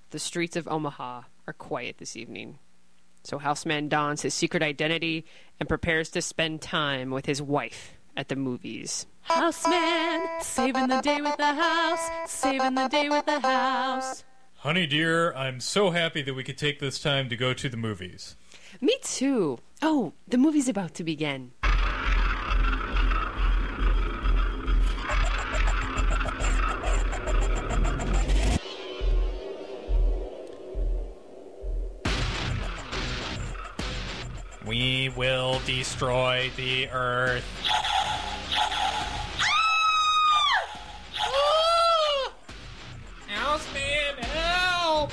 The streets of Omaha are quiet this evening. So Houseman dons his secret identity and prepares to spend time with his wife at the movies. Houseman, saving the day with the house, saving the day with the house. Honey dear, I'm so happy that we could take this time to go to the movies. Me too. Oh, the movie's about to begin. We will destroy the earth. Houseman, help!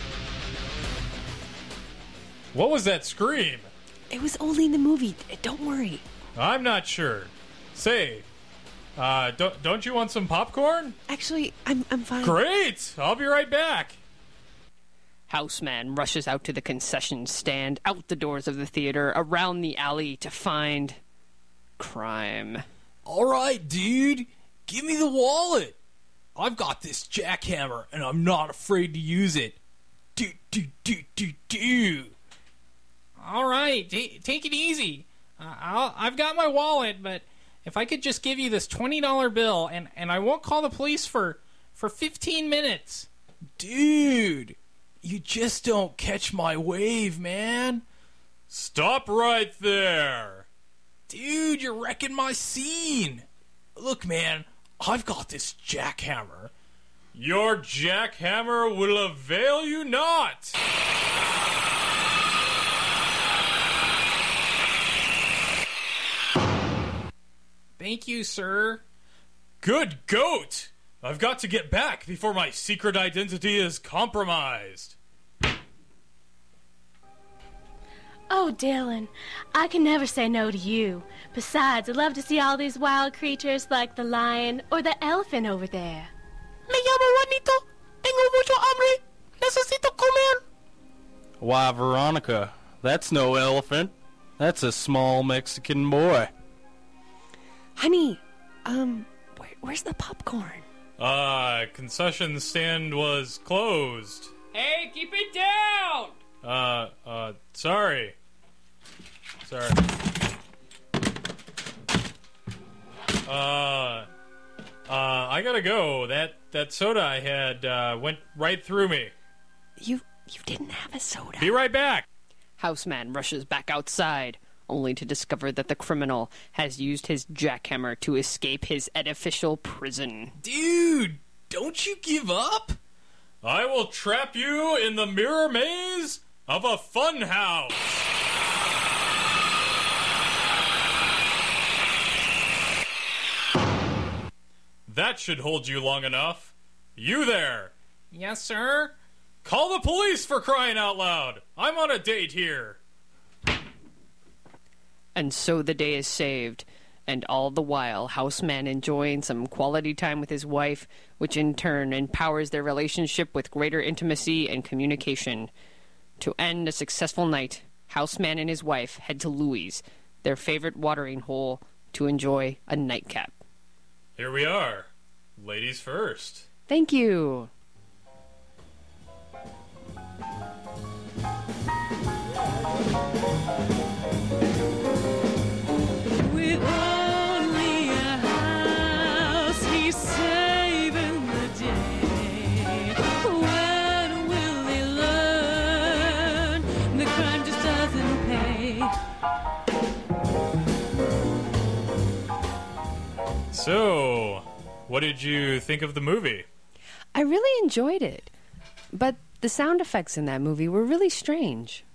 What was that scream? It was only in the movie. Don't worry. I'm not sure. Say, don't you want some popcorn? Actually, I'm fine. Great! I'll be right back. Houseman rushes out to the concession stand, out the doors of the theater, around the alley to find crime. All right, dude. Give me the wallet. I've got this jackhammer, and I'm not afraid to use it. Do. All right, take it easy. I've got my wallet, but if I could just give you this $20 bill, and I won't call the police for 15 minutes. Dude, you just don't catch my wave, man. Stop right there. Dude, you're wrecking my scene. Look, man, I've got this jackhammer. Your jackhammer will avail you not. Thank you, sir. Good goat! I've got to get back before my secret identity is compromised. Oh, Dylan, I can never say no to you. Besides, I'd love to see all these wild creatures like the lion or the elephant over there. Me llamo Juanito. Tengo mucho hambre. Necesito comer. Why, Veronica, that's no elephant. That's a small Mexican boy. Honey, where's the popcorn? Concession stand was closed. Hey, keep it down! Sorry. I gotta go. That soda I had, went right through me. You didn't have a soda. Be right back. Houseman rushes back outside, only to discover that the criminal has used his jackhammer to escape his artificial prison. Dude, don't you give up? I will trap you in the mirror maze of a fun house. That should hold you long enough. You there. Yes, sir? Call the police, for crying out loud. I'm on a date here. And so the day is saved, and all the while, Houseman enjoying some quality time with his wife, which in turn empowers their relationship with greater intimacy and communication. To end a successful night, Houseman and his wife head to Louis', their favorite watering hole, to enjoy a nightcap. Here we are. Ladies first. Thank you. With only a house, he's saving the day. When will they learn the crime just doesn't pay? So, what did you think of the movie? I really enjoyed it, but the sound effects in that movie were really strange.